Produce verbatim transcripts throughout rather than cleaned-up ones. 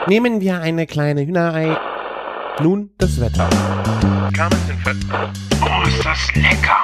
Nehmen wir eine kleine Hühnerei. Nun das Wetter. Oh, ist das lecker!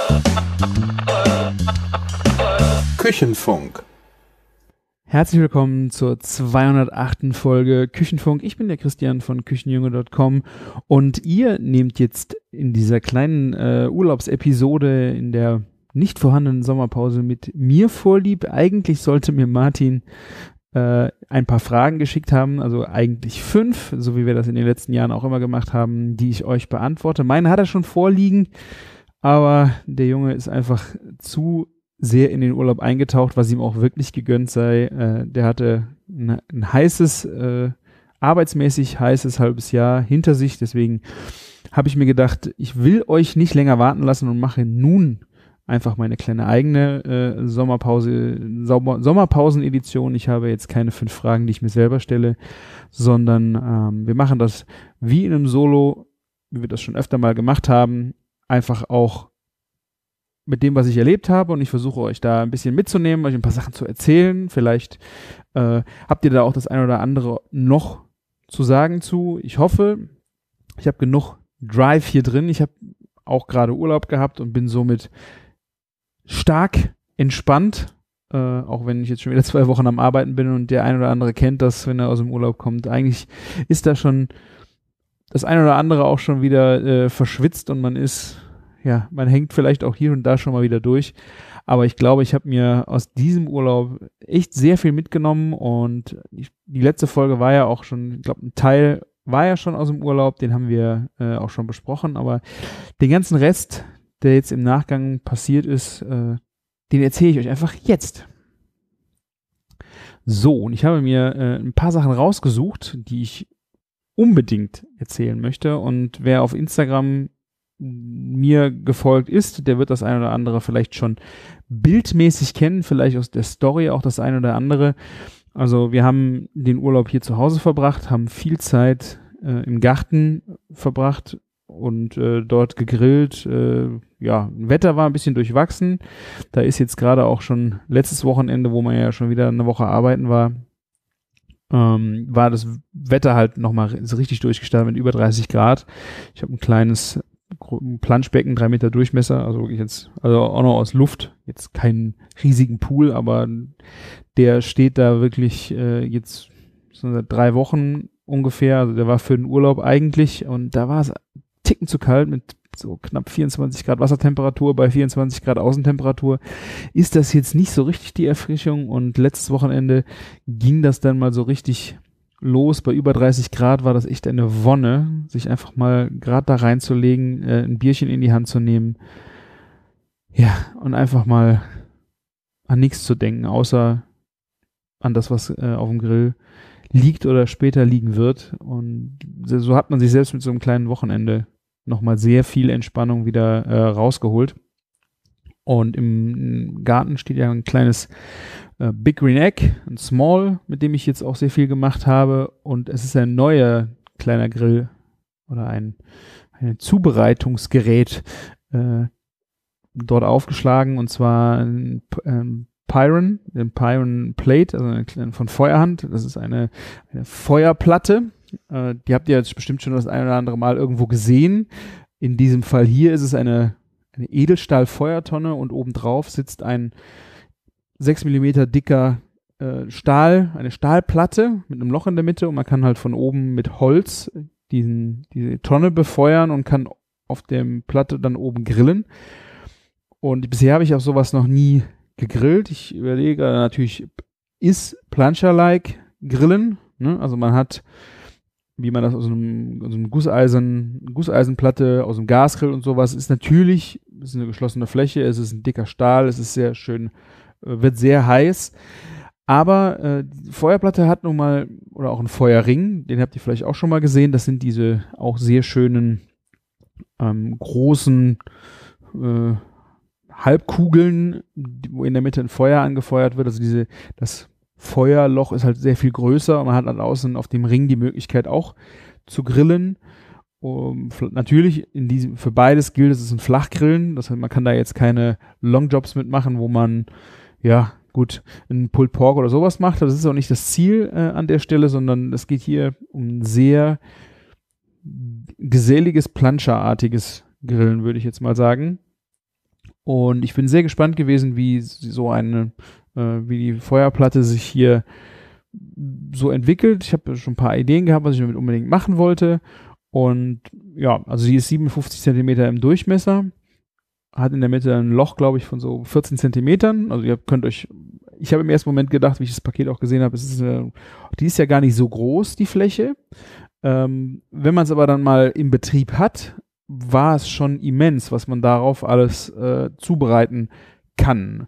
Küchenfunk. Herzlich willkommen zur zweihundertachten Folge Küchenfunk. Ich bin der Christian von Küchenjunge Punkt com und ihr nehmt jetzt in dieser kleinen äh, Urlaubsepisode in der nicht vorhandenen Sommerpause mit mir vorlieb. Eigentlich sollte mir Martin äh, ein paar Fragen geschickt haben, also eigentlich fünf, so wie wir das in den letzten Jahren auch immer gemacht haben, die ich euch beantworte. Meine hat er schon vorliegen, aber der Junge ist einfach zu sehr in den Urlaub eingetaucht, was ihm auch wirklich gegönnt sei. Äh, der hatte ein, ein heißes, äh, arbeitsmäßig heißes halbes Jahr hinter sich. Deswegen habe ich mir gedacht, ich will euch nicht länger warten lassen und mache nun einfach meine kleine eigene äh, Sommerpause, Sommer, Sommerpausen-Edition. Ich habe jetzt keine fünf Fragen, die ich mir selber stelle, sondern ähm, wir machen das wie in einem Solo, wie wir das schon öfter mal gemacht haben, einfach auch mit dem, was ich erlebt habe, und ich versuche euch da ein bisschen mitzunehmen, euch ein paar Sachen zu erzählen. Vielleicht äh, habt ihr da auch das eine oder andere noch zu sagen zu. Ich hoffe, ich habe genug Drive hier drin. Ich habe auch gerade Urlaub gehabt und bin somit stark entspannt, äh, auch wenn ich jetzt schon wieder zwei Wochen am Arbeiten bin und der ein oder andere kennt das, wenn er aus dem Urlaub kommt. Eigentlich ist da schon das ein oder andere auch schon wieder äh, verschwitzt und man ist Ja, man hängt vielleicht auch hier und da schon mal wieder durch. Aber ich glaube, ich habe mir aus diesem Urlaub echt sehr viel mitgenommen. Und ich, die letzte Folge war ja auch schon, ich glaube, ein Teil war ja schon aus dem Urlaub. Den haben wir äh, auch schon besprochen. Aber den ganzen Rest, der jetzt im Nachgang passiert ist, äh, den erzähle ich euch einfach jetzt. So, und ich habe mir äh, ein paar Sachen rausgesucht, die ich unbedingt erzählen möchte. Und wer auf Instagram mir gefolgt ist, der wird das ein oder andere vielleicht schon bildmäßig kennen, vielleicht aus der Story auch das ein oder andere. Also wir haben den Urlaub hier zu Hause verbracht, haben viel Zeit äh, im Garten verbracht und äh, dort gegrillt. Äh, ja, Wetter war ein bisschen durchwachsen. Da ist jetzt gerade auch schon letztes Wochenende, wo man ja schon wieder eine Woche arbeiten war, ähm, war das Wetter halt nochmal so richtig durchgestartet mit über dreißig Grad. Ich habe ein kleines ein Planschbecken, drei Meter Durchmesser, also wirklich jetzt, also auch noch aus Luft, jetzt keinen riesigen Pool, aber der steht da wirklich äh, jetzt so seit drei Wochen ungefähr, also der war für den Urlaub eigentlich und da war es ticken zu kalt mit so knapp vierundzwanzig Grad Wassertemperatur, bei vierundzwanzig Grad Außentemperatur ist das jetzt nicht so richtig die Erfrischung, und letztes Wochenende ging das dann mal so richtig los. Bei über dreißig Grad war das echt eine Wonne, sich einfach mal gerade da reinzulegen, äh, ein Bierchen in die Hand zu nehmen, ja, und einfach mal an nichts zu denken, außer an das, was äh, auf dem Grill liegt oder später liegen wird. Und so hat man sich selbst mit so einem kleinen Wochenende nochmal sehr viel Entspannung wieder äh, rausgeholt. Und im Garten steht ja ein kleines äh, Big Green Egg, ein Small, mit dem ich jetzt auch sehr viel gemacht habe. Und es ist ein neuer kleiner Grill oder ein, ein Zubereitungsgerät äh, dort aufgeschlagen. Und zwar ein, ein Pyron, ein Pyron Plate, also eine, von Feuerhand. Das ist eine, eine Feuerplatte. Äh, die habt ihr jetzt bestimmt schon das ein oder andere Mal irgendwo gesehen. In diesem Fall hier ist es eine eine Edelstahl-Feuertonne und obendrauf sitzt ein sechs Millimeter dicker äh, Stahl, eine Stahlplatte mit einem Loch in der Mitte, und man kann halt von oben mit Holz diesen, diese Tonne befeuern und kann auf der Platte dann oben grillen. Und bisher habe ich auch sowas noch nie gegrillt. Ich überlege natürlich, ist Plancha-like Grillen, ne? Also man hat, wie man das aus einem, aus einem Gusseisen, Gusseisenplatte, aus einem Gasgrill und sowas, ist natürlich, es ist eine geschlossene Fläche, es ist ein dicker Stahl, es ist sehr schön, wird sehr heiß, aber äh, die Feuerplatte hat nun mal, oder auch ein Feuerring, den habt ihr vielleicht auch schon mal gesehen, das sind diese auch sehr schönen, ähm, großen äh, Halbkugeln, wo in der Mitte ein Feuer angefeuert wird, also diese, das Feuerloch ist halt sehr viel größer und man hat dann außen auf dem Ring die Möglichkeit auch zu grillen. Um, natürlich, in diesem, für beides gilt, es ist ein Flachgrillen, das heißt, man kann da jetzt keine Longjobs mitmachen, wo man ja gut ein Pulled Pork oder sowas macht. Das ist auch nicht das Ziel äh, an der Stelle, sondern es geht hier um ein sehr geselliges, Plancha-artiges Grillen, würde ich jetzt mal sagen. Und ich bin sehr gespannt gewesen, wie so eine, äh, wie die Feuerplatte sich hier so entwickelt. Ich habe schon ein paar Ideen gehabt, was ich damit unbedingt machen wollte. Und ja, also sie ist siebenundfünfzig Zentimeter im Durchmesser, hat in der Mitte ein Loch, glaube ich, von so vierzehn Zentimetern. Also ihr könnt euch, ich habe im ersten Moment gedacht, wie ich das Paket auch gesehen habe, es ist eine, die ist ja gar nicht so groß, die Fläche. Ähm, wenn man es aber dann mal im Betrieb hat, war es schon immens, was man darauf alles äh, zubereiten kann.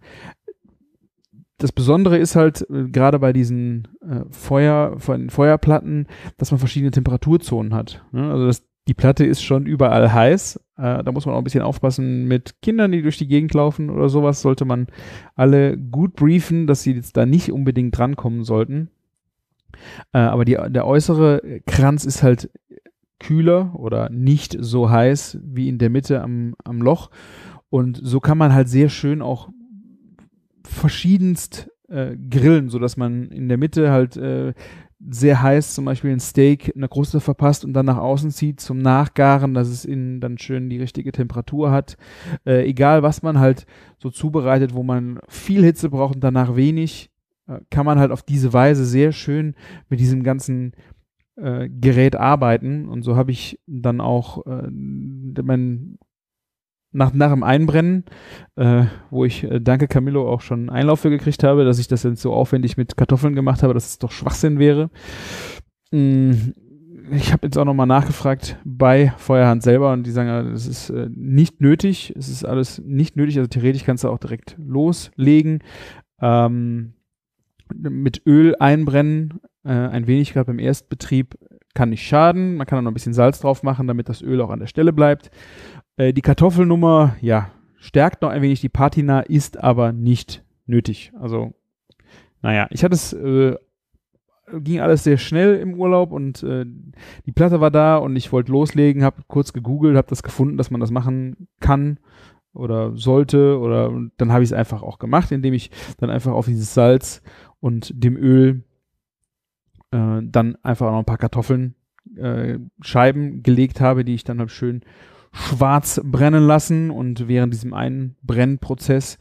Das Besondere ist halt, äh, gerade bei diesen äh, Feuer, von Feuerplatten, dass man verschiedene Temperaturzonen hat. Ne? Also das, die Platte ist schon überall heiß. Äh, da muss man auch ein bisschen aufpassen mit Kindern, die durch die Gegend laufen oder sowas. Sollte man alle gut briefen, dass sie jetzt da nicht unbedingt drankommen sollten. Äh, aber die, der äußere Kranz ist halt kühler oder nicht so heiß wie in der Mitte am, am Loch. Und so kann man halt sehr schön auch verschiedenst äh, grillen, sodass man in der Mitte halt äh, sehr heiß zum Beispiel ein Steak in der Kruste verpasst und dann nach außen zieht zum Nachgaren, dass es innen dann schön die richtige Temperatur hat. Äh, egal, was man halt so zubereitet, wo man viel Hitze braucht und danach wenig, äh, kann man halt auf diese Weise sehr schön mit diesem ganzen äh, Gerät arbeiten. Und so habe ich dann auch äh, mein Nach, nach dem Einbrennen, äh, wo ich, äh, danke Camillo, auch schon Einlauf für gekriegt habe, dass ich das jetzt so aufwendig mit Kartoffeln gemacht habe, dass es doch Schwachsinn wäre. Mm, ich habe jetzt auch nochmal nachgefragt bei Feuerhand selber und die sagen, das ist äh, nicht nötig, es ist alles nicht nötig, also theoretisch kannst du auch direkt loslegen. Ähm, mit Öl einbrennen, äh, ein wenig gerade beim Erstbetrieb, kann nicht schaden. Man kann auch noch ein bisschen Salz drauf machen, damit das Öl auch an der Stelle bleibt. Die Kartoffelnummer, ja, stärkt noch ein wenig die Patina, ist aber nicht nötig. Also, naja, ich hatte es, äh, ging alles sehr schnell im Urlaub und äh, die Platte war da und ich wollte loslegen, habe kurz gegoogelt, habe das gefunden, dass man das machen kann oder sollte oder und dann habe ich es einfach auch gemacht, indem ich dann einfach auf dieses Salz und dem Öl äh, dann einfach noch ein paar Kartoffeln, äh, Scheiben gelegt habe, die ich dann halt schön schwarz brennen lassen und während diesem einen Brennprozess,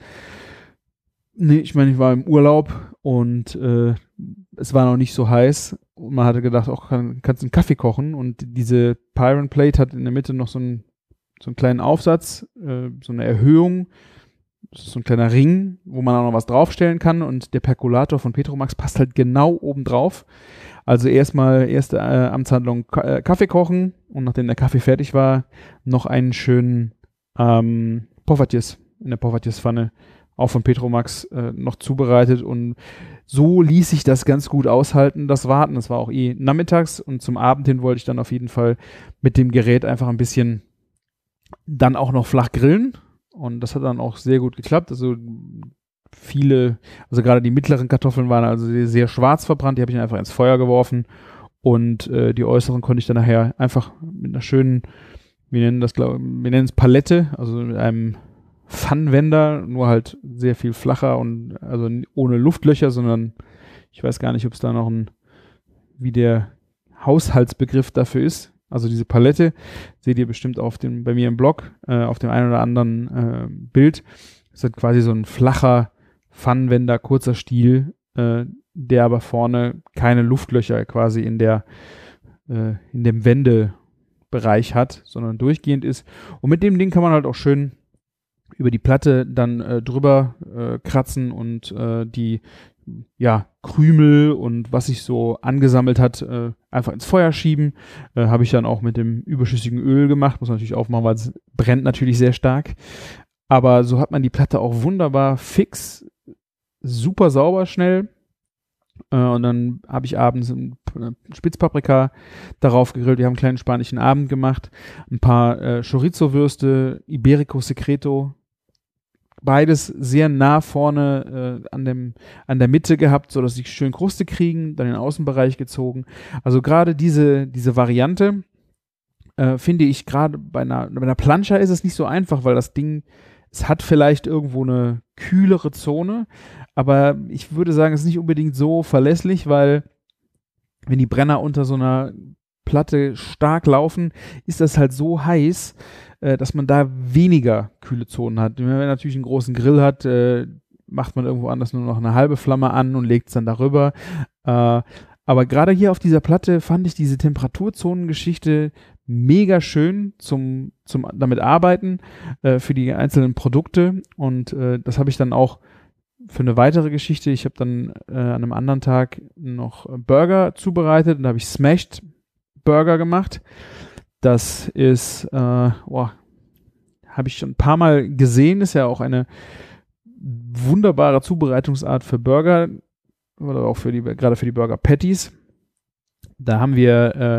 nee, ich meine, ich war im Urlaub und äh, es war noch nicht so heiß und man hatte gedacht, auch kann, kannst einen Kaffee kochen und diese Pyron Plate hat in der Mitte noch so einen, so einen kleinen Aufsatz, äh, so eine Erhöhung, das ist so ein kleiner Ring, wo man auch noch was draufstellen kann und der Perkulator von Petromax passt halt genau oben drauf. Also erstmal erste äh, Amtshandlung K- äh, Kaffee kochen und nachdem der Kaffee fertig war, noch einen schönen ähm, Poffertjes in der Poffertjes-Pfanne, auch von Petromax, äh, noch zubereitet und so ließ sich das ganz gut aushalten, das Warten. Das war auch eh nachmittags und zum Abend hin wollte ich dann auf jeden Fall mit dem Gerät einfach ein bisschen dann auch noch flach grillen und das hat dann auch sehr gut geklappt. Also viele, also gerade die mittleren Kartoffeln waren also sehr, sehr schwarz verbrannt, die habe ich einfach ins Feuer geworfen und äh, die äußeren konnte ich dann nachher einfach mit einer schönen, wir nennen das, glaube wir nennen es Palette, also mit einem Pfannenwender, nur halt sehr viel flacher und also ohne Luftlöcher, sondern ich weiß gar nicht, ob es da noch ein, wie der Haushaltsbegriff dafür ist. Also diese Palette seht ihr bestimmt auf dem, bei mir im Blog, äh, auf dem einen oder anderen äh, Bild. Das ist quasi so ein flacher Pfannenwender, kurzer Stiel, äh, der aber vorne keine Luftlöcher quasi in der äh, in dem Wendebereich hat, sondern durchgehend ist. Und mit dem Ding kann man halt auch schön über die Platte dann äh, drüber äh, kratzen und äh, die ja Krümel und was sich so angesammelt hat, äh, einfach ins Feuer schieben. Äh, habe ich dann auch mit dem überschüssigen Öl gemacht. Muss man natürlich aufmachen, weil es brennt natürlich sehr stark. Aber so hat man die Platte auch wunderbar fix, super sauber, schnell. Äh, und dann habe ich abends ein Spitzpaprika darauf gegrillt. Wir haben einen kleinen spanischen Abend gemacht. Ein paar äh, Chorizo-Würste, Iberico Secreto. Beides sehr nah vorne äh, an, dem, an der Mitte gehabt, sodass sie schön Kruste kriegen, dann in den Außenbereich gezogen. Also gerade diese, diese Variante äh, finde ich gerade bei einer, bei einer Plancha ist es nicht so einfach, weil das Ding, Es hat vielleicht irgendwo eine kühlere Zone, aber ich würde sagen, es ist nicht unbedingt so verlässlich, weil wenn die Brenner unter so einer Platte stark laufen, ist das halt so heiß, äh, dass man da weniger kühle Zonen hat. Wenn man natürlich einen großen Grill hat, äh, macht man irgendwo anders nur noch eine halbe Flamme an und legt es dann darüber. Äh, aber gerade hier auf dieser Platte fand ich diese Temperaturzonengeschichte mega schön zum, zum damit arbeiten äh, für die einzelnen Produkte und äh, das habe ich dann auch für eine weitere Geschichte. Ich habe dann äh, an einem anderen Tag noch Burger zubereitet und da habe ich Smashed Burger gemacht. Das ist, äh, boah, habe ich schon ein paar Mal gesehen, ist ja auch eine wunderbare Zubereitungsart für Burger oder auch für die, gerade für die Burger Patties. Da haben wir, äh,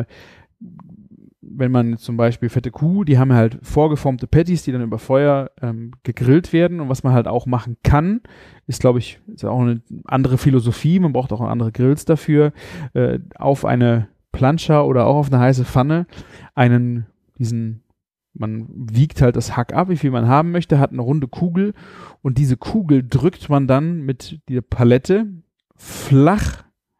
wenn man zum Beispiel fette Kuh, die haben halt vorgeformte Patties, die dann über Feuer ähm, gegrillt werden und was man halt auch machen kann, ist glaube ich, ist auch eine andere Philosophie, man braucht auch andere Grills dafür, äh, auf eine Plancha oder auch auf eine heiße Pfanne einen, diesen, man wiegt halt das Hack ab, wie viel man haben möchte, hat eine runde Kugel und diese Kugel drückt man dann mit der Palette flach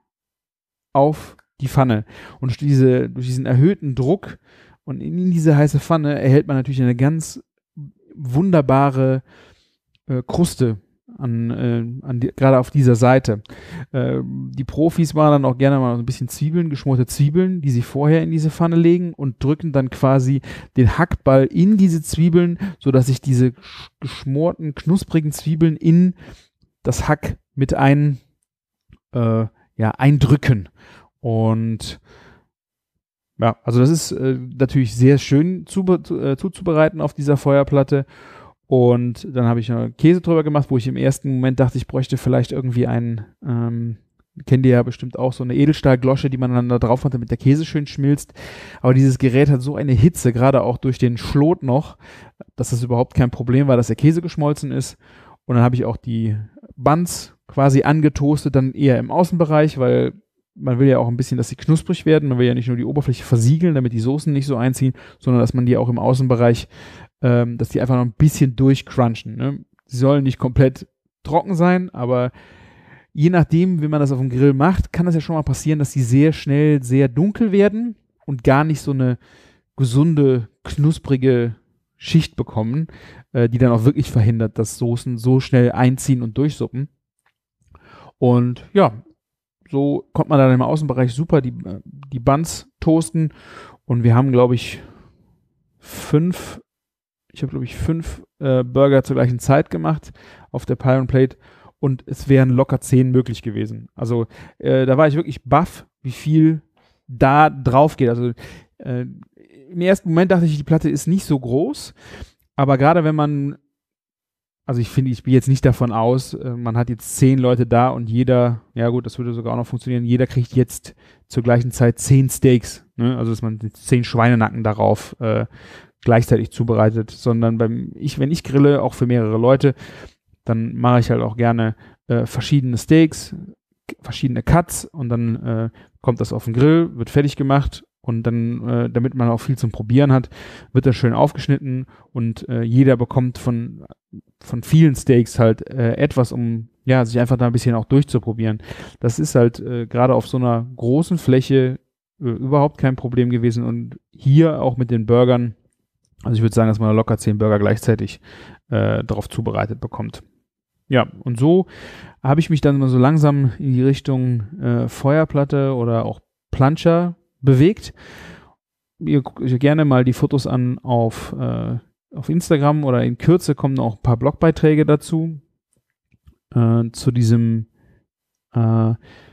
auf die Pfanne. Und durch, diese, durch diesen erhöhten Druck und in diese heiße Pfanne erhält man natürlich eine ganz wunderbare äh, Kruste an, äh, an die, gerade auf dieser Seite. Äh, die Profis machen dann auch gerne mal so ein bisschen Zwiebeln, geschmorte Zwiebeln, die sie vorher in diese Pfanne legen und drücken dann quasi den Hackball in diese Zwiebeln, sodass sich diese geschmorten, knusprigen Zwiebeln in das Hack mit ein, äh, ja, eindrücken. Und ja, also das ist äh, natürlich sehr schön zu, äh, zuzubereiten auf dieser Feuerplatte. Und dann habe ich noch Käse drüber gemacht, wo ich im ersten Moment dachte, ich bräuchte vielleicht irgendwie einen, ähm, kennt ihr ja bestimmt auch, so eine Edelstahlglosche, die man dann da drauf hat, damit der Käse schön schmilzt. Aber dieses Gerät hat so eine Hitze, gerade auch durch den Schlot noch, dass das überhaupt kein Problem war, dass der Käse geschmolzen ist. Und dann habe ich auch die Buns quasi angetoastet, dann eher im Außenbereich, weil man will ja auch ein bisschen, dass sie knusprig werden. Man will ja nicht nur die Oberfläche versiegeln, damit die Soßen nicht so einziehen, sondern dass man die auch im Außenbereich, ähm, dass die einfach noch ein bisschen durchcrunchen. Ne? Sie sollen nicht komplett trocken sein, aber je nachdem, wie man das auf dem Grill macht, kann das ja schon mal passieren, dass sie sehr schnell sehr dunkel werden und gar nicht so eine gesunde, knusprige Schicht bekommen, äh, die dann auch wirklich verhindert, dass Soßen so schnell einziehen und durchsuppen. Und ja, so kommt man dann im Außenbereich super die, die Buns toasten und wir haben, glaube ich, fünf, ich habe, glaube ich, fünf äh, Burger zur gleichen Zeit gemacht auf der Pie and Plate und es wären locker zehn möglich gewesen. Also äh, da war ich wirklich baff, wie viel da drauf geht. Also äh, im ersten Moment dachte ich, die Platte ist nicht so groß, aber gerade wenn man, also ich finde, ich gehe jetzt nicht davon aus, äh, man hat jetzt zehn Leute da und jeder, ja gut, das würde sogar auch noch funktionieren, jeder kriegt jetzt zur gleichen Zeit zehn Steaks, ne? Also dass man zehn Schweinenacken darauf äh, gleichzeitig zubereitet, sondern beim ich, wenn ich grille, auch für mehrere Leute, dann mache ich halt auch gerne äh, verschiedene Steaks, verschiedene Cuts und dann äh, kommt das auf den Grill, wird fertig gemacht und dann, äh, damit man auch viel zum Probieren hat, wird das schön aufgeschnitten und äh, jeder bekommt von von vielen Steaks halt äh, etwas, um ja sich einfach da ein bisschen auch durchzuprobieren. Das ist halt äh, gerade auf so einer großen Fläche äh, überhaupt kein Problem gewesen und hier auch mit den Burgern, also ich würde sagen, dass man locker zehn Burger gleichzeitig äh, darauf zubereitet bekommt. Ja, und so habe ich mich dann mal so langsam in die Richtung äh, Feuerplatte oder auch Plancha bewegt. Ihr guckt euch gerne mal die Fotos an auf äh, auf Instagram oder in Kürze kommen auch ein paar Blogbeiträge dazu, äh, zu diesem äh,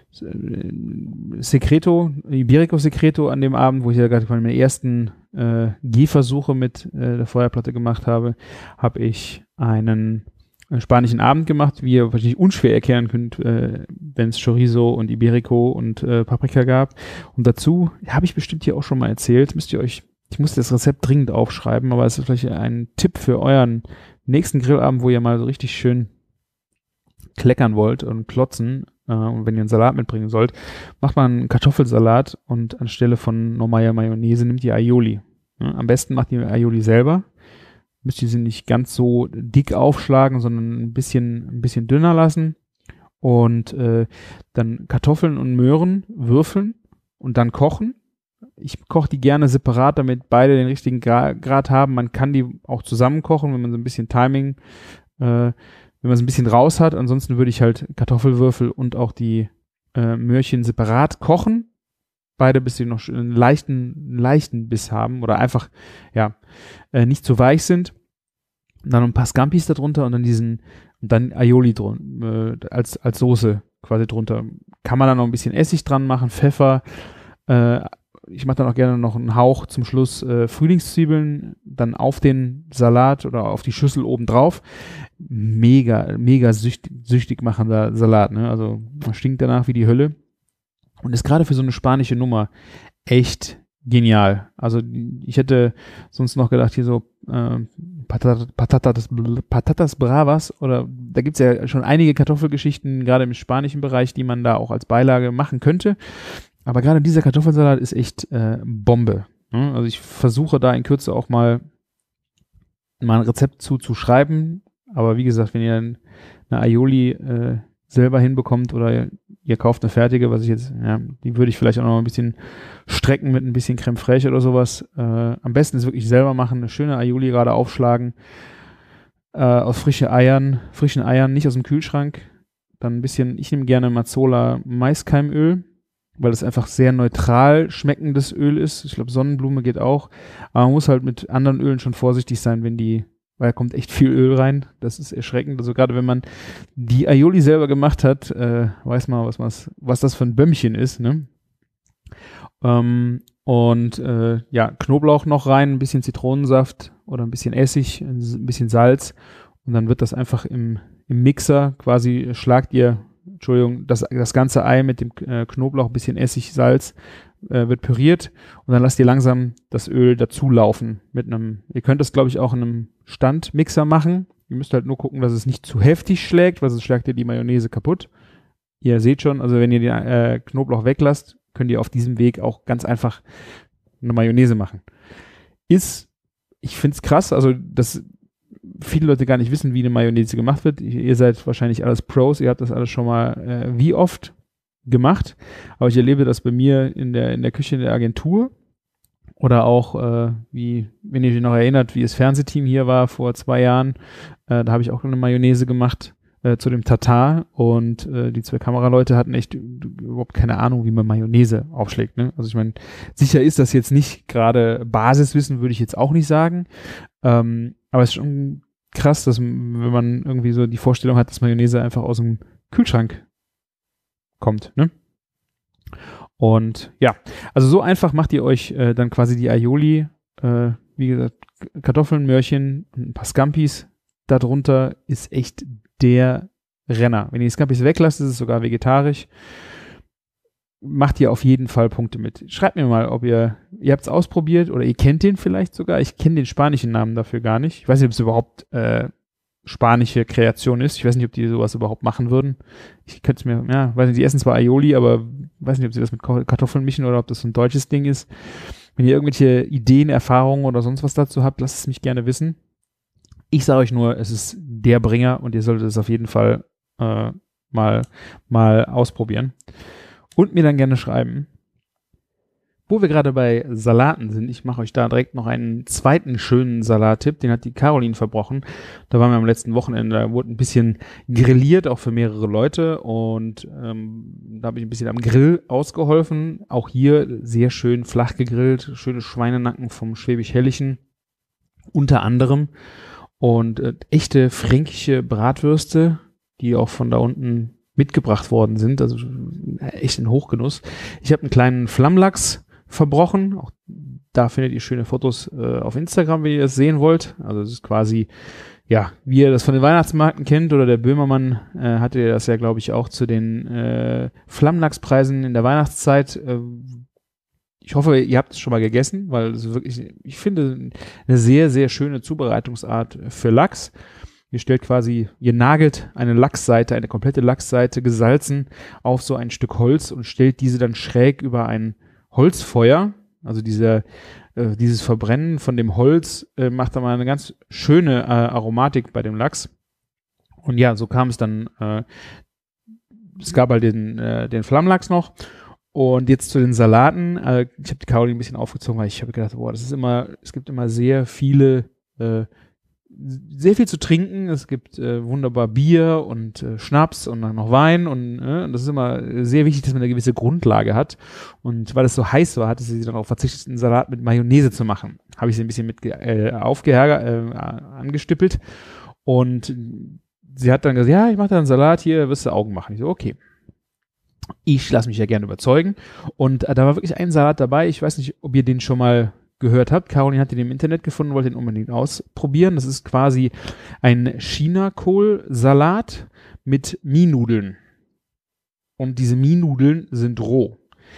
Secreto, Iberico Secreto an dem Abend, wo ich ja gerade meine ersten äh, Gehversuche mit äh, der Feuerplatte gemacht habe, habe ich einen äh, spanischen Abend gemacht, wie ihr wahrscheinlich unschwer erkennen könnt, äh, wenn es Chorizo und Iberico und äh, Paprika gab. Und dazu habe ich bestimmt hier auch schon mal erzählt, müsst ihr euch Ich muss das Rezept dringend aufschreiben, aber es ist vielleicht ein Tipp für euren nächsten Grillabend, wo ihr mal so richtig schön kleckern wollt und klotzen. Äh, und wenn ihr einen Salat mitbringen sollt, macht man einen Kartoffelsalat und anstelle von normaler Mayonnaise nimmt ihr Aioli. Ja, am besten macht ihr Aioli selber. müsst ihr sie nicht ganz so dick aufschlagen, sondern ein bisschen, ein bisschen dünner lassen. Und äh, dann Kartoffeln und Möhren würfeln und dann kochen. Ich koche die gerne separat, damit beide den richtigen Gra- Grad haben. Man kann die auch zusammen kochen, wenn man so ein bisschen Timing, äh, wenn man es ein bisschen raus hat. Ansonsten würde ich halt Kartoffelwürfel und auch die äh, Möhrchen separat kochen. Beide, bis sie noch einen leichten, leichten Biss haben oder einfach, ja, äh, nicht zu weich sind. Und dann ein paar Scampis da drunter und dann diesen, und dann Aioli drun, äh, als, als Soße quasi drunter. Kann man dann noch ein bisschen Essig dran machen, Pfeffer. Äh, ich mache dann auch gerne noch einen Hauch zum Schluss äh, Frühlingszwiebeln, dann auf den Salat oder auf die Schüssel oben drauf. Mega, mega süchtig, süchtig machender Salat, ne? Also man stinkt danach wie die Hölle. Und ist gerade für so eine spanische Nummer echt genial. Also ich hätte sonst noch gedacht, hier so äh, Patatas, Patatas, Patatas Bravas oder da gibt's ja schon einige Kartoffelgeschichten, gerade im spanischen Bereich, die man da auch als Beilage machen könnte. Aber gerade dieser Kartoffelsalat ist echt äh, Bombe. Ne? Also ich versuche da in Kürze auch mal, mal ein Rezept zu, zu schreiben. Aber wie gesagt, wenn ihr eine Aioli äh, selber hinbekommt oder ihr kauft eine fertige, was ich jetzt, ja, die würde ich vielleicht auch noch ein bisschen strecken mit ein bisschen Creme fraiche oder sowas. Äh, am besten ist wirklich selber machen, eine schöne Aioli gerade aufschlagen, äh, aus frische Eiern, frischen Eiern, nicht aus dem Kühlschrank. Dann ein bisschen, ich nehme gerne Mazola Maiskeimöl, weil das einfach sehr neutral schmeckendes Öl ist. Ich glaube, Sonnenblume geht auch. Aber man muss halt mit anderen Ölen schon vorsichtig sein, wenn die, weil da kommt echt viel Öl rein. Das ist erschreckend. Also gerade wenn man die Aioli selber gemacht hat, äh, weiß man, was, was, was das für ein Bömmchen ist, ne? Ähm, und äh, ja, Knoblauch noch rein, ein bisschen Zitronensaft oder ein bisschen Essig, ein bisschen Salz. Und dann wird das einfach im, im Mixer quasi, schlagt ihr, Entschuldigung, das, das ganze Ei mit dem äh, Knoblauch, ein bisschen Essig, Salz, äh, wird püriert und dann lasst ihr langsam das Öl dazulaufen mit einem, ihr könnt das glaube ich auch in einem Standmixer machen. Ihr müsst halt nur gucken, dass es nicht zu heftig schlägt, weil sonst schlägt ihr die Mayonnaise kaputt. Ihr seht schon, also wenn ihr den äh, Knoblauch weglasst, könnt ihr auf diesem Weg auch ganz einfach eine Mayonnaise machen. Ist, ich find's krass, also das viele Leute gar nicht wissen, wie eine Mayonnaise gemacht wird. Ihr seid wahrscheinlich alles Pros, ihr habt das alles schon mal äh, wie oft gemacht, aber ich erlebe das bei mir in der in der Küche in der Agentur oder auch, äh, wie, wenn ihr euch noch erinnert, wie das Fernsehteam hier war vor zwei Jahren, äh, da habe ich auch eine Mayonnaise gemacht äh, zu dem Tatar und äh, die zwei Kameraleute hatten echt überhaupt keine Ahnung, wie man Mayonnaise aufschlägt. Ne? Also ich meine, sicher ist das jetzt nicht gerade Basiswissen, würde ich jetzt auch nicht sagen, ähm, aber es ist schon krass, dass wenn man irgendwie so die Vorstellung hat, dass Mayonnaise einfach aus dem Kühlschrank kommt, ne? Und ja, also so einfach macht ihr euch äh, dann quasi die Aioli, äh, wie gesagt, Kartoffeln, Möhrchen und ein paar Scampis. Darunter ist echt der Renner. Wenn ihr die Scampis weglasst, ist es sogar vegetarisch. Macht ihr auf jeden Fall Punkte mit. Schreibt mir mal, ob ihr, ihr habt es ausprobiert oder ihr kennt den vielleicht sogar. Ich kenne den spanischen Namen dafür gar nicht. Ich weiß nicht, ob es überhaupt äh, spanische Kreation ist. Ich weiß nicht, ob die sowas überhaupt machen würden. Ich könnte es mir, ja, weiß nicht, die essen zwar Aioli, aber weiß nicht, ob sie das mit Kartoffeln mischen oder ob das so ein deutsches Ding ist. Wenn ihr irgendwelche Ideen, Erfahrungen oder sonst was dazu habt, lasst es mich gerne wissen. Ich sage euch nur, es ist der Bringer und ihr solltet es auf jeden Fall äh, mal, mal ausprobieren. Und mir dann gerne schreiben. Wo wir gerade bei Salaten sind, ich mache euch da direkt noch einen zweiten schönen Salattipp, den hat die Caroline verbrochen. Da waren wir am letzten Wochenende, da wurde ein bisschen grilliert, auch für mehrere Leute und ähm, da habe ich ein bisschen am Grill ausgeholfen. Auch hier sehr schön flach gegrillt, schöne Schweinenacken vom Schwäbisch-Hellischen unter anderem und äh, echte fränkische Bratwürste, die auch von da unten mitgebracht worden sind, also echt ein Hochgenuss. Ich habe einen kleinen Flammlachs verbrochen, auch da findet ihr schöne Fotos äh, auf Instagram, wenn ihr das sehen wollt. Also es ist quasi, ja, wie ihr das von den Weihnachtsmärkten kennt oder der Böhmermann äh, hatte ja das ja, glaube ich, auch zu den äh, Flammlachspreisen in der Weihnachtszeit. Äh, ich hoffe, ihr habt es schon mal gegessen, weil es wirklich, ich finde, eine sehr, sehr schöne Zubereitungsart für Lachs. Ihr stellt quasi, ihr nagelt eine Lachsseite, eine komplette Lachsseite gesalzen auf so ein Stück Holz und stellt diese dann schräg über ein Holzfeuer. Also dieser äh, dieses Verbrennen von dem Holz äh, macht da mal eine ganz schöne äh, Aromatik bei dem Lachs. Und ja, so kam es dann, äh, es gab halt den, äh, den Flammlachs noch. Und jetzt zu den Salaten. Äh, ich habe die Caroline ein bisschen aufgezogen, weil ich habe gedacht, boah, das ist immer, es gibt immer sehr viele, äh, sehr viel zu trinken. Es gibt äh, wunderbar Bier und äh, Schnaps und dann noch Wein und äh, das ist immer sehr wichtig, dass man eine gewisse Grundlage hat. Und weil es so heiß war, hatte sie dann auch verzichtet, einen Salat mit Mayonnaise zu machen. Habe ich sie ein bisschen mit äh, aufgeärgert, äh, angestippelt und sie hat dann gesagt, ja, ich mache da einen Salat, hier wirst du Augen machen. Ich so, okay. Ich lasse mich ja gerne überzeugen. Und äh, da war wirklich ein Salat dabei. Ich weiß nicht, ob ihr den schon mal gehört habt. Caroline hat den im Internet gefunden, wollte den unbedingt ausprobieren. Das ist quasi ein Chinakohl-Salat mit Mie-Nudeln. Und diese Mie-Nudeln sind roh.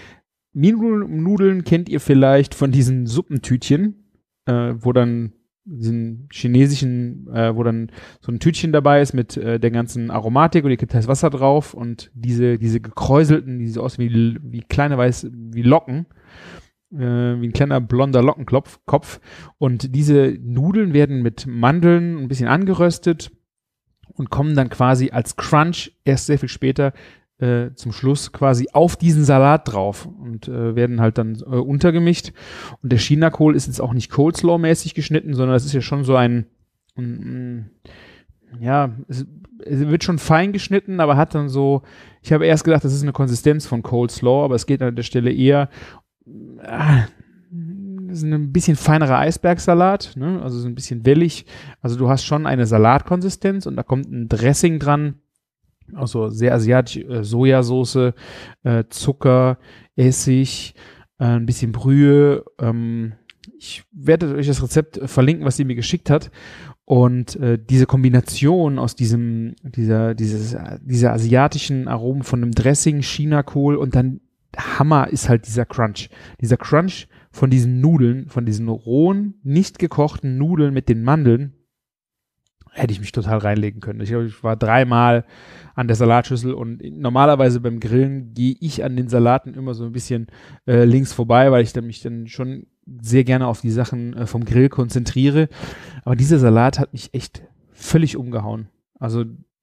Mie-Nudeln kennt ihr vielleicht von diesen Suppentütchen, äh, wo dann diesen chinesischen, äh, wo dann so ein Tütchen dabei ist mit äh, der ganzen Aromatik und ihr kippt heiß Wasser drauf und diese diese gekräuselten, die so aussehen wie, wie kleine weiß, wie Locken, äh, wie ein kleiner blonder Lockenkopf Kopf. Und diese Nudeln werden mit Mandeln ein bisschen angeröstet und kommen dann quasi als Crunch erst sehr viel später äh, zum Schluss quasi auf diesen Salat drauf und äh, werden halt dann äh, untergemischt. Und der Chinakohl ist jetzt auch nicht Coleslaw-mäßig geschnitten, sondern das ist ja schon so ein, ein, ein ja, es, es wird schon fein geschnitten, aber hat dann so, ich habe erst gedacht, das ist eine Konsistenz von Coleslaw, aber es geht an der Stelle eher, äh, das ist ein bisschen feinerer Eisbergsalat, ne? Also so ein bisschen wellig. Also du hast schon eine Salatkonsistenz und da kommt ein Dressing dran, also sehr asiatisch, äh, Sojasauce, äh, Zucker, Essig, äh, ein bisschen Brühe. Ähm, ich werde euch das Rezept verlinken, was sie mir geschickt hat. Und äh, diese Kombination aus diesem, dieser, dieses, dieser asiatischen Aromen von einem Dressing, Chinakohl und dann Hammer ist halt dieser Crunch. Dieser Crunch von diesen Nudeln, von diesen rohen, nicht gekochten Nudeln mit den Mandeln, hätte ich mich total reinlegen können. Ich glaube, ich war dreimal an der Salatschüssel und normalerweise beim Grillen gehe ich an den Salaten immer so ein bisschen äh, links vorbei, weil ich dann mich dann schon sehr gerne auf die Sachen äh, vom Grill konzentriere. Aber dieser Salat hat mich echt völlig umgehauen. Also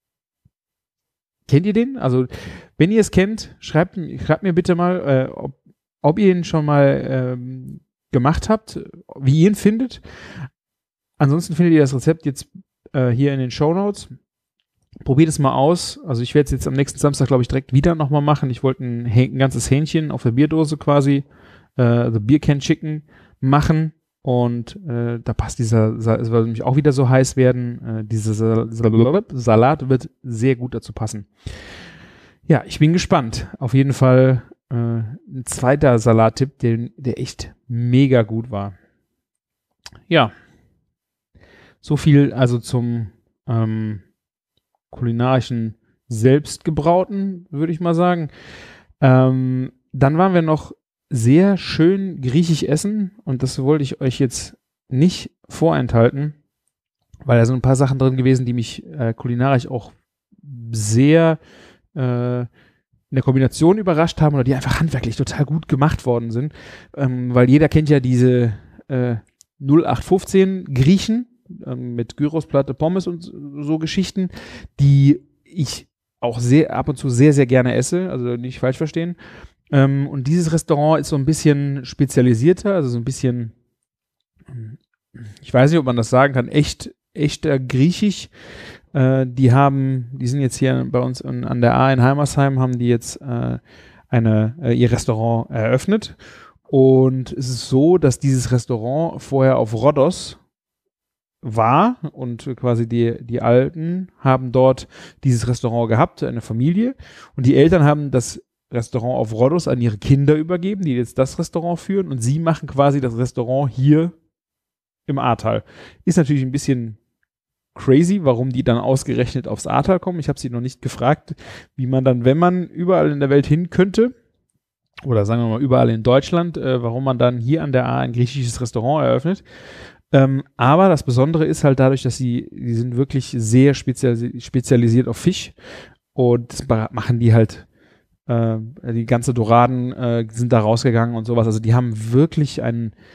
kennt ihr den? Also wenn ihr es kennt, schreibt, schreibt mir bitte mal, äh, ob, ob ihr ihn schon mal ähm, gemacht habt, wie ihr ihn findet. Ansonsten findet ihr das Rezept jetzt hier in den Shownotes. Probiert es mal aus. Also ich werde es jetzt am nächsten Samstag, glaube ich, direkt wieder nochmal machen. Ich wollte ein, ein ganzes Hähnchen auf der Bierdose quasi, äh, the Beer Can Chicken machen und äh, da passt dieser, es wird nämlich auch wieder so heiß werden. Äh, dieser Sal Sal Salat wird sehr gut dazu passen. Ja, ich bin gespannt. Auf jeden Fall äh, ein zweiter Salattipp, der, der echt mega gut war. Ja. So viel also zum ähm, kulinarischen Selbstgebrauten, würde ich mal sagen. Ähm, dann waren wir noch sehr schön griechisch essen und das wollte ich euch jetzt nicht vorenthalten, weil da sind ein paar Sachen drin gewesen, die mich äh, kulinarisch auch sehr äh, in der Kombination überrascht haben oder die einfach handwerklich total gut gemacht worden sind, ähm, weil jeder kennt ja diese äh, null acht fünfzehn Griechen mit Gyrosplatte, Pommes und so Geschichten, die ich auch sehr ab und zu sehr, sehr gerne esse, also nicht falsch verstehen. Ähm, und dieses Restaurant ist so ein bisschen spezialisierter, also so ein bisschen, ich weiß nicht, ob man das sagen kann, echt, echter griechisch. Äh, die haben, die sind jetzt hier bei uns in, an der A in Heimersheim, haben die jetzt äh, eine, äh, ihr Restaurant eröffnet. Und es ist so, dass dieses Restaurant vorher auf Rhodos war und quasi die, die Alten haben dort dieses Restaurant gehabt, eine Familie, und die Eltern haben das Restaurant auf Rhodos an ihre Kinder übergeben, die jetzt das Restaurant führen, und sie machen quasi das Restaurant hier im Ahrtal. Ist natürlich ein bisschen crazy, warum die dann ausgerechnet aufs Ahrtal kommen. Ich habe sie noch nicht gefragt, wie man dann, wenn man überall in der Welt hin könnte, oder sagen wir mal überall in Deutschland, äh, warum man dann hier an der A ein griechisches Restaurant eröffnet. Ähm, aber das Besondere ist halt dadurch, dass sie, die sind wirklich sehr spezialisi- spezialisiert auf Fisch und das machen die halt, äh, die ganze Doraden äh, sind da rausgegangen und sowas. Also die haben wirklich einen,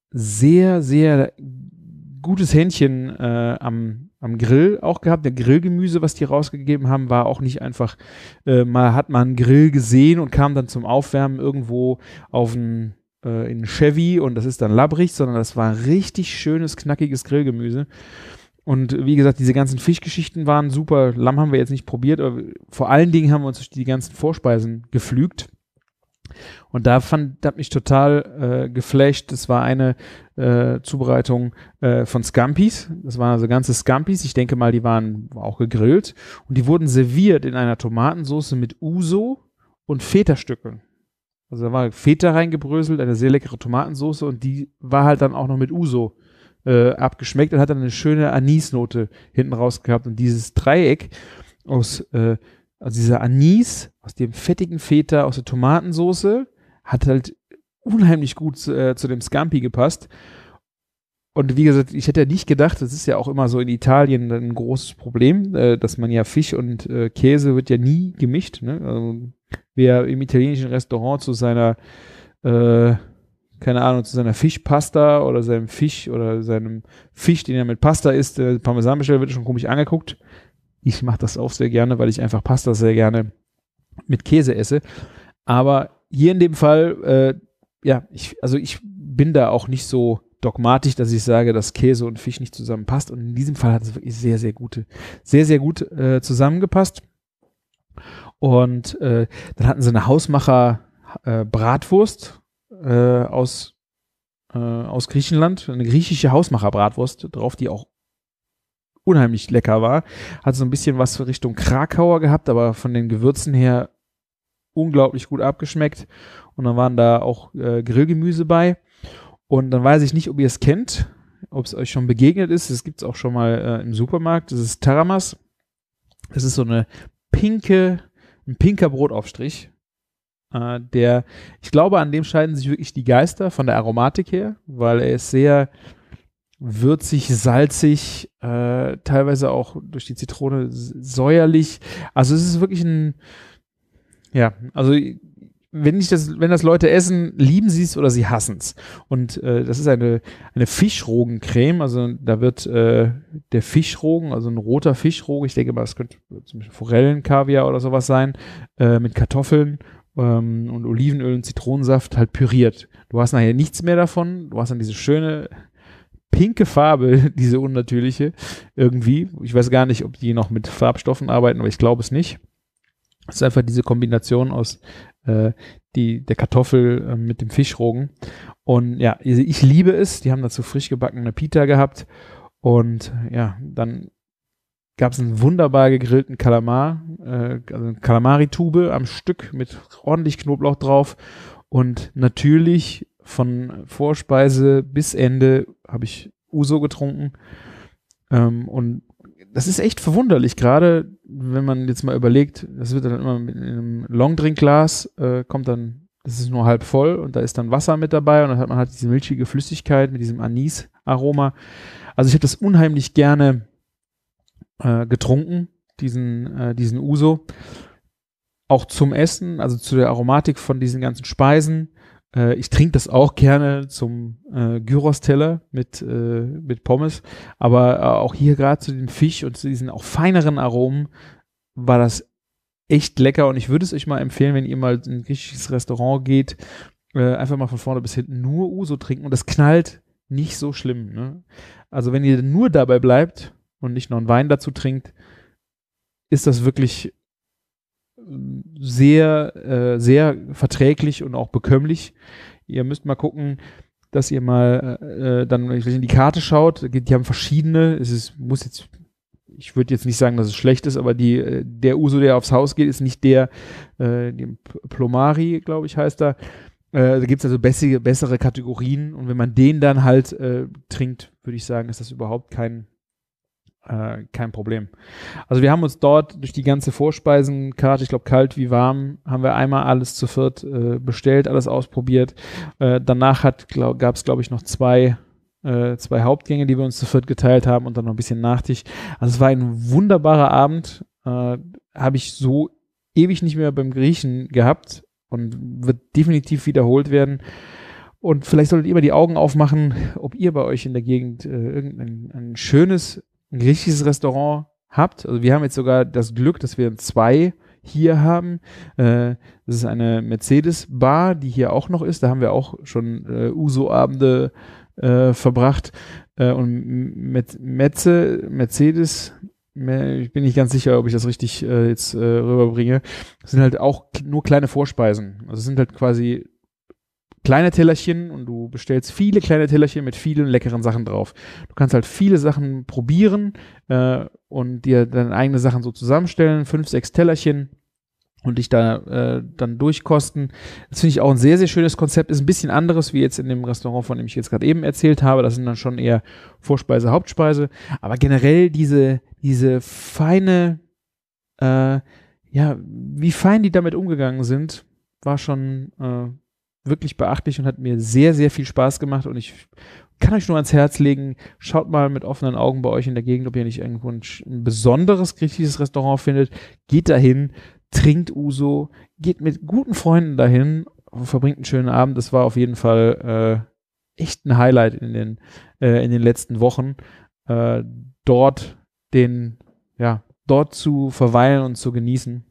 sehr, sehr gutes Händchen äh, am, am Grill auch gehabt. Der Grillgemüse, was die rausgegeben haben, war auch nicht einfach, äh, mal hat man einen Grill gesehen und kam dann zum Aufwärmen irgendwo auf einen, äh, in einen Chevy und das ist dann labbrig, sondern das war richtig schönes, knackiges Grillgemüse. Und wie gesagt, diese ganzen Fischgeschichten waren super. Lamm haben wir jetzt nicht probiert, aber vor allen Dingen haben wir uns durch die ganzen Vorspeisen geflügt. Und da fand, hat mich total äh, geflasht. Das war eine äh, Zubereitung äh, von Scampis. Das waren also ganze Scampis. Ich denke mal, die waren auch gegrillt. Und die wurden serviert in einer Tomatensauce mit Uso und Feta-Stückeln. Also da war Feta reingebröselt, eine sehr leckere Tomatensauce und die war halt dann auch noch mit Uso äh, abgeschmeckt und hat dann eine schöne Anisnote hinten raus gehabt. Und dieses Dreieck aus äh, Also dieser Anis aus dem fettigen Feta, aus der Tomatensauce, hat halt unheimlich gut äh, zu dem Scampi gepasst. Und wie gesagt, ich hätte ja nicht gedacht, das ist ja auch immer so in Italien ein großes Problem, äh, dass man ja Fisch und äh, Käse wird ja nie gemischt. Ne? Also, wer im italienischen Restaurant zu seiner, äh, keine Ahnung, zu seiner Fischpasta oder seinem Fisch oder seinem Fisch, den er mit Pasta isst, äh, Parmesan bestellt, wird schon komisch angeguckt. Ich mache das auch sehr gerne, weil ich einfach Pasta sehr gerne mit Käse esse. Aber hier in dem Fall, äh, ja, ich, also ich bin da auch nicht so dogmatisch, dass ich sage, dass Käse und Fisch nicht zusammenpasst. Und in diesem Fall hat es wirklich sehr, sehr gute, sehr, sehr gut äh, zusammengepasst. Und äh, dann hatten sie eine Hausmacher äh, Bratwurst äh, aus, äh, aus Griechenland, eine griechische Hausmacher Bratwurst drauf, die auch unheimlich lecker war. Hat so ein bisschen was für Richtung Krakauer gehabt, aber von den Gewürzen her unglaublich gut abgeschmeckt. Und dann waren da auch äh, Grillgemüse bei. Und dann weiß ich nicht, ob ihr es kennt, ob es euch schon begegnet ist. Das gibt es auch schon mal äh, im Supermarkt. Das ist Taramas. Das ist so eine pinke, ein pinker Brotaufstrich. Äh, der, ich glaube, an dem scheiden sich wirklich die Geister von der Aromatik her, weil er ist sehr würzig, salzig, äh, teilweise auch durch die Zitrone säuerlich. Also es ist wirklich ein, ja, also wenn ich das, wenn das Leute essen, lieben sie es oder sie hassen es. Und äh, das ist eine eine Fischrogencreme. Also da wird äh, der Fischrogen, also ein roter Fischrogen, ich denke mal, das könnte zum Beispiel Forellen, Kaviar oder sowas sein, äh, mit Kartoffeln ähm, und Olivenöl und Zitronensaft halt püriert. Du hast nachher nichts mehr davon. Du hast dann diese schöne pinke Farbe, diese unnatürliche, irgendwie. Ich weiß gar nicht, ob die noch mit Farbstoffen arbeiten, aber ich glaube es nicht. Es ist einfach diese Kombination aus äh, die, der Kartoffel äh, mit dem Fischrogen. Und ja, ich liebe es. Die haben dazu frisch gebackene Pita gehabt. Und ja, dann gab es einen wunderbar gegrillten Kalamar, äh, also eine Kalamari-Tube am Stück mit ordentlich Knoblauch drauf. Und natürlich von Vorspeise bis Ende habe ich Uso getrunken. Ähm, und das ist echt verwunderlich, gerade wenn man jetzt mal überlegt, das wird dann immer in einem Longdrinkglas, äh, kommt dann, das ist nur halb voll und da ist dann Wasser mit dabei und dann hat man halt diese milchige Flüssigkeit mit diesem Anis-Aroma. Also ich habe das unheimlich gerne äh, getrunken, diesen, äh, diesen Uso. Auch zum Essen, also zu der Aromatik von diesen ganzen Speisen. Äh, ich trinke das auch gerne zum äh, Gyros-Teller mit, äh, mit Pommes, aber äh, auch hier gerade zu dem Fisch und zu diesen auch feineren Aromen war das echt lecker und ich würde es euch mal empfehlen, wenn ihr mal in ein griechisches Restaurant geht, äh, einfach mal von vorne bis hinten nur Uso trinken und das knallt nicht so schlimm. Ne? Also wenn ihr nur dabei bleibt und nicht noch einen Wein dazu trinkt, ist das wirklich sehr, äh, sehr verträglich und auch bekömmlich. Ihr müsst mal gucken, dass ihr mal äh, dann in die Karte schaut. Die haben verschiedene. Es ist, muss jetzt, ich würde jetzt nicht sagen, dass es schlecht ist, aber die, der Uso, der aufs Haus geht, ist nicht der, äh, die Plomari, glaube ich, heißt er. Äh, da gibt es also bessere, bessere Kategorien und wenn man den dann halt äh, trinkt, würde ich sagen, ist das überhaupt kein Äh, kein Problem. Also wir haben uns dort durch die ganze Vorspeisenkarte, ich glaube kalt wie warm, haben wir einmal alles zu viert äh, bestellt, alles ausprobiert. Äh, danach gab es, glaube ich, noch zwei, äh, zwei Hauptgänge, die wir uns zu viert geteilt haben und dann noch ein bisschen Nachtisch. Also es war ein wunderbarer Abend. Äh, habe ich so ewig nicht mehr beim Griechen gehabt und wird definitiv wiederholt werden. Und vielleicht solltet ihr mal die Augen aufmachen, ob ihr bei euch in der Gegend äh, irgendein ein schönes, ein richtiges Restaurant habt. Also wir haben jetzt sogar das Glück, dass wir zwei hier haben. Äh, das ist eine Mercedes-Bar, die hier auch noch ist. Da haben wir auch schon äh, Uso-Abende äh, verbracht. Äh, und mit Metze, Mercedes, ich bin nicht ganz sicher, ob ich das richtig äh, jetzt äh, rüberbringe. Das sind halt auch nur kleine Vorspeisen. Also es sind halt quasi kleine Tellerchen und du bestellst viele kleine Tellerchen mit vielen leckeren Sachen drauf. Du kannst halt viele Sachen probieren äh, und dir deine eigenen Sachen so zusammenstellen, fünf, sechs Tellerchen und dich da äh, dann durchkosten. Das finde ich auch ein sehr, sehr schönes Konzept. Ist ein bisschen anderes, wie jetzt in dem Restaurant, von dem ich jetzt gerade eben erzählt habe. Das sind dann schon eher Vorspeise, Hauptspeise. Aber generell diese, diese feine, äh, ja, wie fein die damit umgegangen sind, war schon äh, wirklich beachtlich und hat mir sehr, sehr viel Spaß gemacht und ich kann euch nur ans Herz legen, schaut mal mit offenen Augen bei euch in der Gegend, ob ihr nicht irgendwo ein, ein besonderes griechisches Restaurant findet. Geht dahin, trinkt Uso, geht mit guten Freunden dahin, verbringt einen schönen Abend. Das war auf jeden Fall äh, echt ein Highlight in den, äh, in den letzten Wochen, äh, dort den, ja, dort zu verweilen und zu genießen.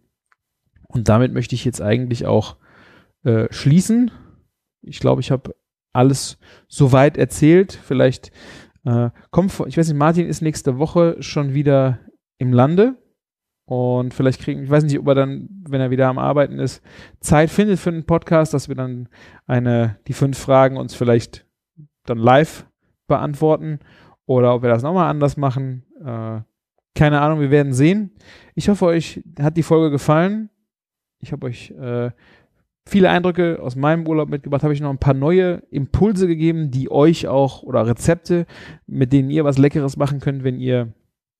Und damit möchte ich jetzt eigentlich auch Äh, schließen. Ich glaube, ich habe alles soweit erzählt. Vielleicht äh, kommt, ich weiß nicht, Martin ist nächste Woche schon wieder im Lande und vielleicht kriegen, ich weiß nicht, ob er dann, wenn er wieder am Arbeiten ist, Zeit findet für einen Podcast, dass wir dann eine, die fünf Fragen uns vielleicht dann live beantworten oder ob wir das nochmal anders machen. Äh, keine Ahnung, wir werden sehen. Ich hoffe, euch hat die Folge gefallen. Ich habe euch äh, viele Eindrücke aus meinem Urlaub mitgebracht, habe ich noch ein paar neue Impulse gegeben, die euch auch, oder Rezepte, mit denen ihr was Leckeres machen könnt, wenn ihr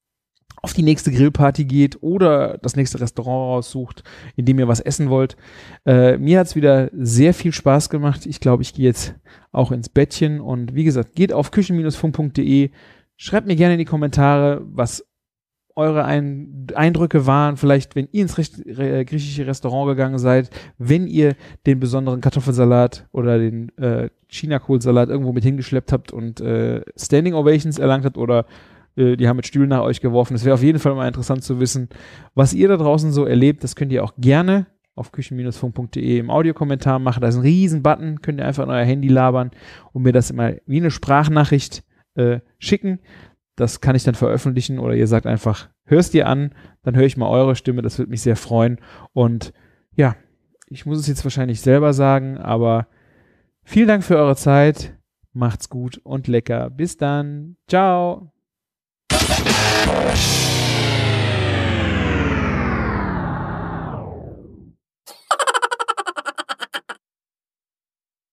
auf die nächste Grillparty geht oder das nächste Restaurant raussucht, in dem ihr was essen wollt. Äh, mir hat es wieder sehr viel Spaß gemacht. Ich glaube, ich gehe jetzt auch ins Bettchen und wie gesagt, geht auf küchen Bindestrich funk punkt de, schreibt mir gerne in die Kommentare, was eure Ein- Eindrücke waren, vielleicht wenn ihr ins Rest- äh, griechische Restaurant gegangen seid, wenn ihr den besonderen Kartoffelsalat oder den äh, Chinakohlsalat irgendwo mit hingeschleppt habt und äh, Standing Ovations erlangt habt oder äh, die haben mit Stühlen nach euch geworfen. Es wäre auf jeden Fall mal interessant zu wissen, was ihr da draußen so erlebt. Das könnt ihr auch gerne auf küchen Bindestrich funk punkt de im Audiokommentar machen. Da ist ein riesen Button, könnt ihr einfach in euer Handy labern und mir das immer wie eine Sprachnachricht äh, schicken. Das kann ich dann veröffentlichen oder ihr sagt einfach, hörst dir an, dann höre ich mal eure Stimme, das würde mich sehr freuen. Und ja, ich muss es jetzt wahrscheinlich selber sagen, aber vielen Dank für eure Zeit, macht's gut und lecker. Bis dann, ciao.